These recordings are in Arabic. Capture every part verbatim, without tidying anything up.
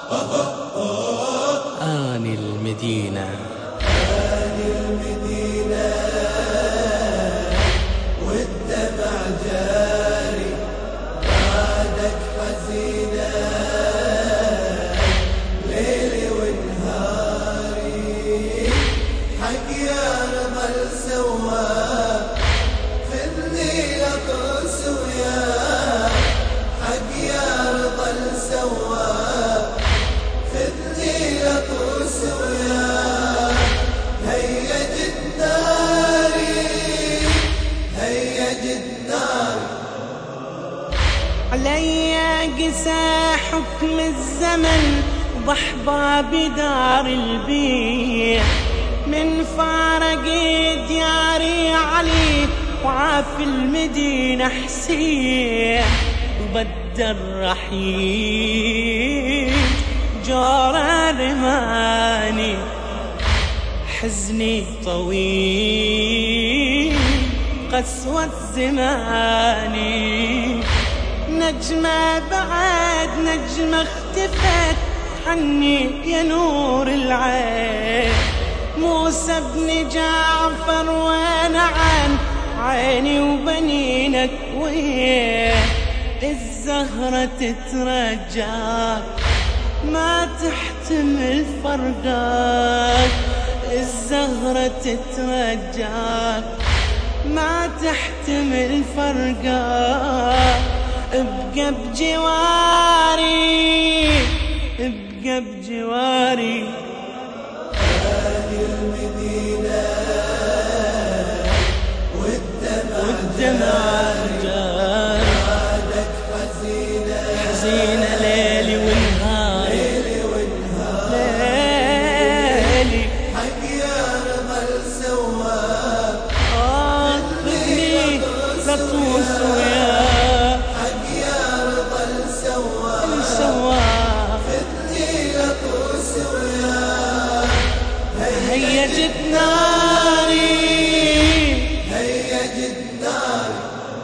آني المدينة آني المدينة والدمع جاري بعدك حزينة ليلي ونهاري حق يا رضا السوا في الليل أطرس ويا حق يا رضا السوا في الليل أطرس ويا هيا جد ناري هيا جد ناري علي قسى حكم الزمن وضحبة بدار البيع من فارق دياري علي وعاف المدينة حسين وبدر رحيل جارة رماني حزني طويل قسوة زماني نجمة بعد نجمة اختفت عني يا نور العين موسى بن جعفر وانا عن عيني وبنينك وين الزهرة تترجاك ما تحتمل فرقاك الزهرة تترجاك ما تحتمل فرقاك ابقى بجواري ابقى بجواري آني المدينة والدمع جاري بعدك حزينة حزينة ليلي ونهاري ليلي ونهاري ليلي حق يا رضا السوا آخذني لطوس ويا حق يا رضا السوا السوا في الليل أطرس ويا هيا جد ناري هيا جد ناري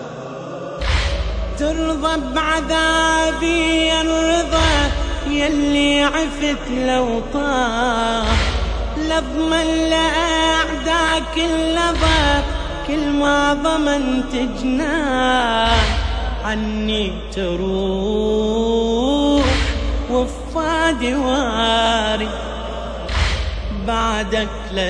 ترضى بعذابي الرضا يلي عفت لو طاح لضمن لأعداك اللظى كل ما ضمنت جناح عني تروح وفادي واري بعدك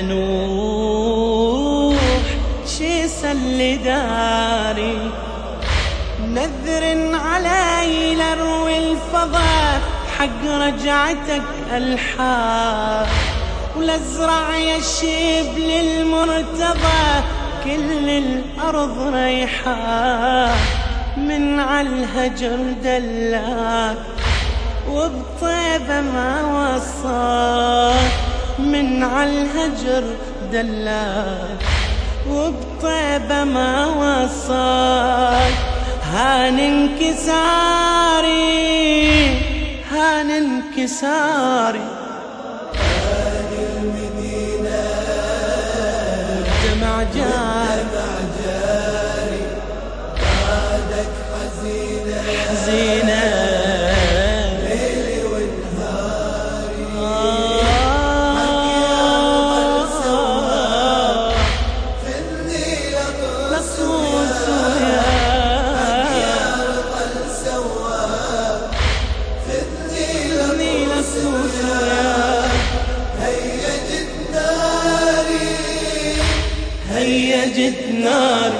لنوح شي سل داري نذر علي لروي الفضاء حق رجعتك الحار ولازرع يشيب للمرتضى كل الأرض ريحان من عالهجر دلاك وبطيبة ما وصاك من عالهجر دلاك وبطيبة ما وصاك هان انكساري هان انكساري آني المدينة والدمع جاري جاري بعدك حزينة حزينة ليلي ونهاري آه في الليل أطرس لصوص ويا يا رضا السوا في الليل الليل أطرس لصوص ويا ويا هيا جد ناري هيا جد ناري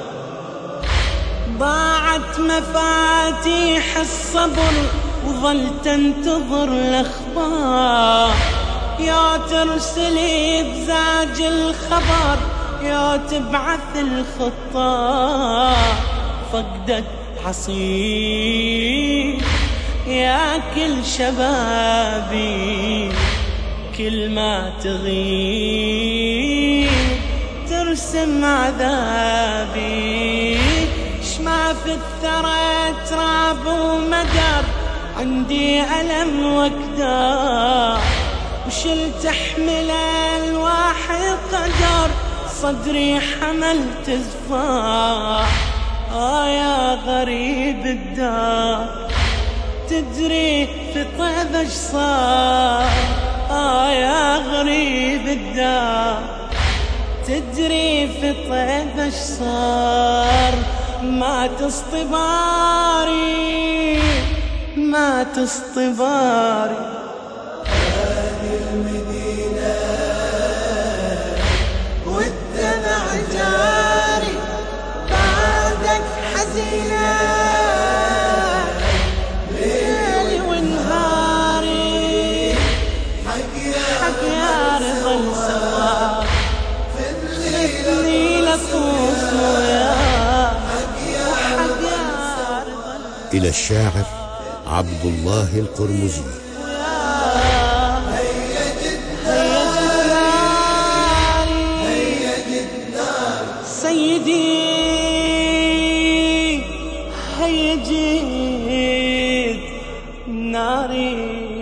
ضاعت مفاتيح الصبر وظلت انتظر الاخبار يا ترسلي بزاج الخبر يا تبعث الخطار فقدك عصير يا كل شبابي كل ما تغيب ترسم عذابي شما في الثرى تراب ومدر عندي ألم وكدار وشلت احمل الواحد قدر صدري حملت زفاح آه يا غريب الدار تدري في طيب ايش صار؟ آه يا غريب الدار، تدري في طيب ايش صار؟ ما تصطباري ما تصطباري. هذه المدينة والدمع جاري، بعدك حزينة ليلي ونهاري، حق حق يا رضا السوار، في الليل الليلة طوس وياه، حق يا رضا إلى الشاعر عبد الله القرمزي. هيا جداري سيدي هيا جد ناري.